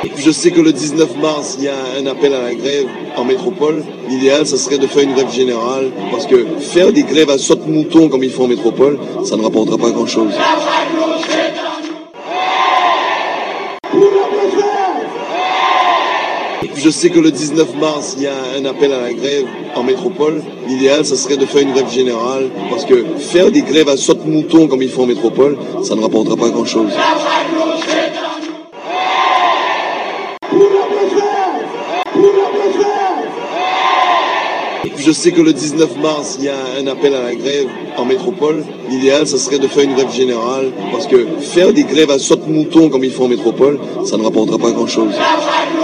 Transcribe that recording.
Je sais que le 19 mars, il y a un appel à la grève en métropole. L'idéal, ça serait de faire une grève générale, parce que faire des grèves à saute-mouton comme ils font en métropole, ça ne rapportera pas grand-chose. Je sais que le 19 mars, il y a un appel à la grève en métropole. L'idéal, ça serait de faire une grève générale, parce que faire des grèves à saute-mouton comme ils font en métropole, ça ne rapportera pas grand-chose. Je sais que le 19 mars, il y a un appel à la grève en métropole. L'idéal, ça serait de faire une grève générale, parce que faire des grèves à saute-mouton comme ils font en métropole, ça ne rapportera pas grand-chose.